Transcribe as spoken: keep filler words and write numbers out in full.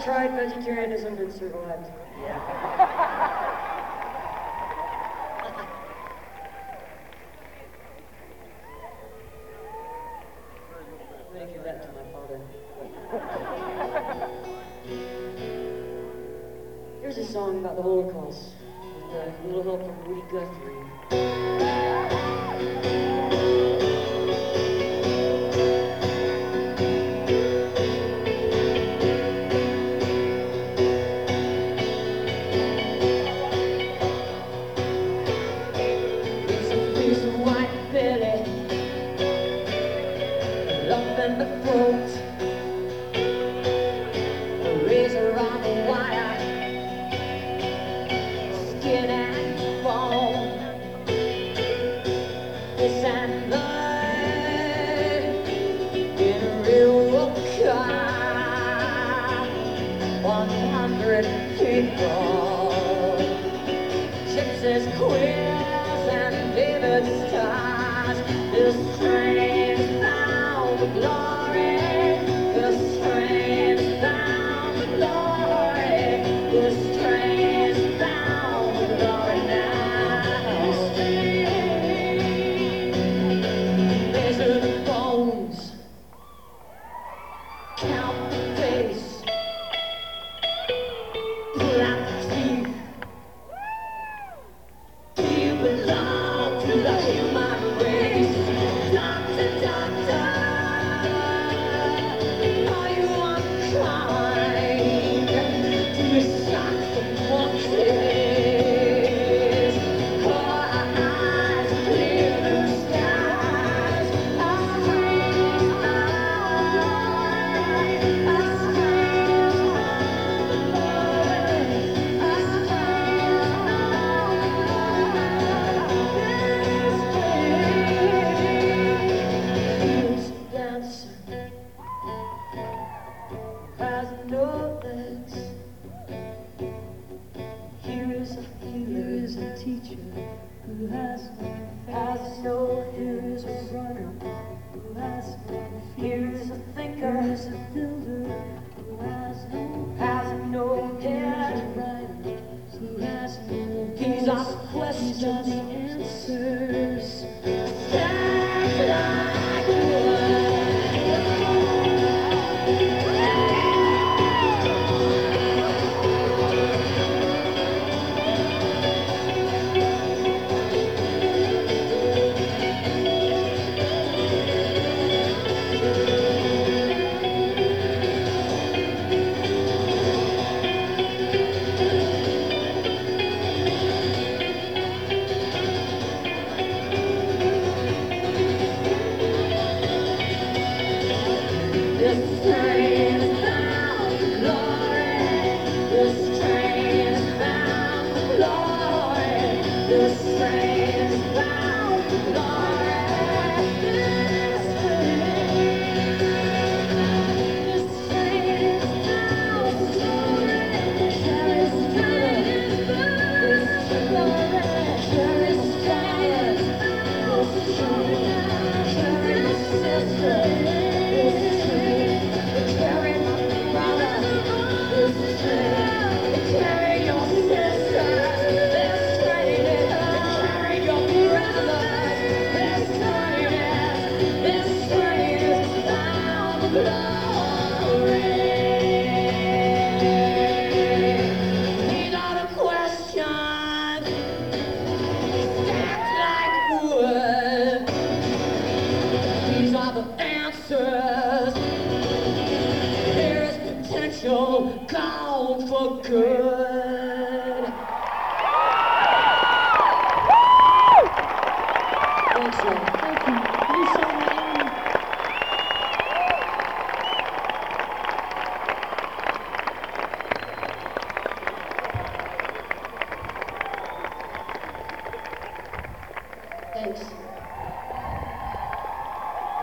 tried vegetarianism and survived. I'm gonna give that to my father. Here's a song about the Holocaust with a little help from Woody Guthrie. In the throat, a razor on the wire, skin and bone, this and blood in a railroad car. One hundred people, gypsies, queers, and David stars. This train found the glory. This train found the glory. This train found the glory now. Measure the bones, count the face, pull out the teeth. Do you belong to the human race? Doctor, doctor, are you unkind? Do you shock the monkeys? Core eyes, clear blue skies, a strange eye, a strange eye, a has no legs. Here is a healer, is a teacher who has no has no here is a runner who has no here is a thinker, is a builder who has no has no head, who has no these are the questions, the answers. Stand like wood. This train is bound for glory. This train is bound for glory. This train is bound for glory. This train is bound for glory. This train is bound for glory. This train is bound for glory. Carry the sister. Carry my brother, this train, carry your sister, this train, carry your brother, this train, this train is bound for glory. These are the questions stacked like wood. These are the answers. Potential, gone for good.